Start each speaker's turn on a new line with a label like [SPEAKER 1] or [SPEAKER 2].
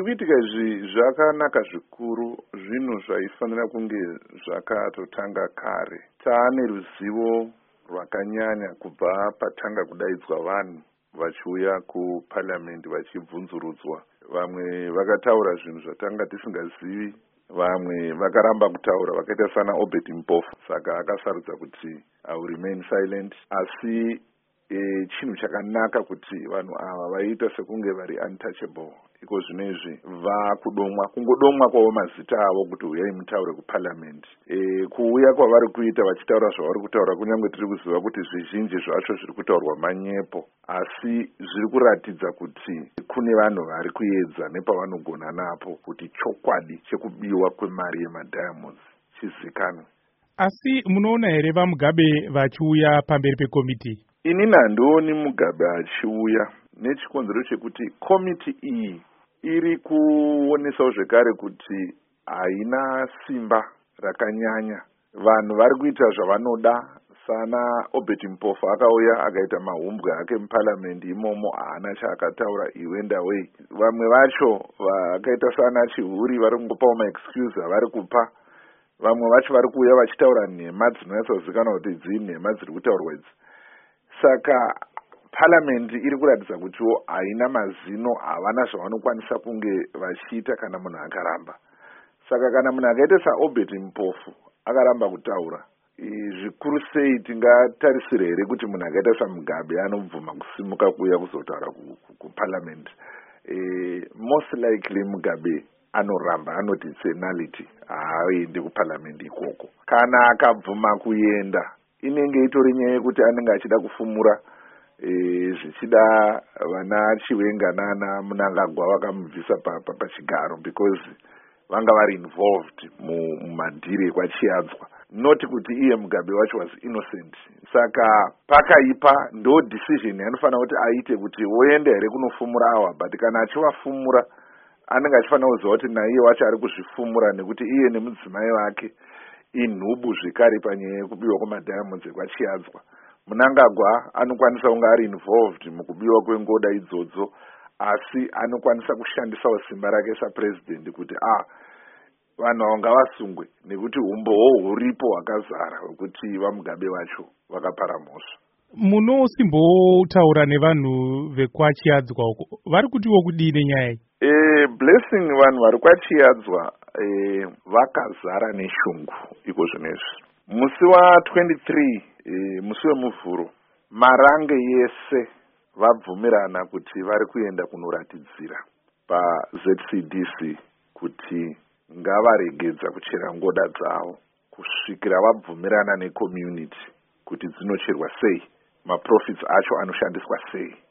[SPEAKER 1] zviri kuitika izvi zvakanaka zvikuru, zvinhu zvaifanira kunge zvakatotanga kare. Taane ruzivo rwakanyanya kubva patanga kudaidzwa vanhu vachiuya kuparliament vachibvunzurudzwa. Vamwe vakataura zvinhu zvatanga tisingazivi, vamwe vakaramba kutaura vakaita sana Obed Mpofu, saka akasarudza kuti I will remain silent. Asi chinhu chakanaka kuti vanhu ava vaita sekunge vari untouchable. Iko zvinezvi vakudomwa, kungodomwa kwavo mazita avo kuti uyai mutaure kuparliament. Kuuya kwavari kuita vachitaura zvavari kutaura, kunyange tiri kuziva kuti zvizhinji zvacho zviri kutaurwa manyepo, asi zviri kuratidza kuti kune vanhu vari kuedza nepavanogona napo kuti chokwadi chekubiwa kwemari yemadhiamonds chizikanwe.
[SPEAKER 2] Asi munoona here vaMugabe vachiuya pamberi pekomiti?
[SPEAKER 1] Inini handioni Mugabe achiuya nechikonzero chekuti komiti iyi iri kuonesawo zvekare kuti haina simba rakanyanya. Vanhu vari kuita zvavanoda. Sana Obed Mpofu akauya akaita mahumbwe ake muparliament imomo, haana chaakataura, he went away. Vamwe vacho vakaita sana Chihuri vari kungopawo maexcuse avari kupa. Vamwe vacho vari kuuya vachitaura nhema dzinonyatsozikanwa kuti dzinhema dziri kutaurwa idzi. Saka parliament iri kuratidza kutiwo haina mazino, havana zvavanokwanisa kunge vachiita kana munhu akaramba. Saka kana munhu akaita saObed Mpofu akaramba kutaura, zvikuru sei tingatarisire here kuti munhu akaita saMugabe anobvuma kusimuka kuuya kuzotaura kuparliament? Most likely Mugabe anoramba, anoti senality, haaendi kuparliament ikoko. Kana akabvuma kuenda, inenge itori nyaya yekuti anenge achida kufumura, zvichida vana Chiwenga nana Munangagwa vakamubvisa pachigaro because vanga vari involved mumadhiri ekwaChiadzwa, not kuti iye Mugabe wacho was innocent. Saka pakaipa ndo decision yanofanira kuti aite kuti woenda here kunofumura awa, but kana achivafumura anenge achifanira kuziva kuti naiye wacho ari kuzvifumura nekuti iye nemudzimai wake inhubu zvikari panyaya yekubiwa kwemadhiamonds ekwaChiadzwa. Munangagwa anokwanisa kunge ari involved mukubiwa kwengoda idzodzo, asi anokwanisa kushandisawo simba rake sapresident kuti vanhu avo ngavasungwe nekuti umbowo huripo hwakazara hwekuti vaMugabe vacho vakapara mhosva.
[SPEAKER 2] Munosimbotaura nevanhu vekwaChiadzwa uko, vari kutiwo kudii nenyaya iyi?
[SPEAKER 1] Blessing, vanhu vari kwaChiadzwa vakazara neshungu iko zvinezvi. Musi wa23 musi wemuvhuro, marange yese vabvumirana kuti vari kuenda kunoratidzira paZCDC kuti ngavaregedza kuchera ngoda dzavo kusvikira vabvumirana necommunity kuti dzinocherwa sei, maprofits acho anoshandiswa sei.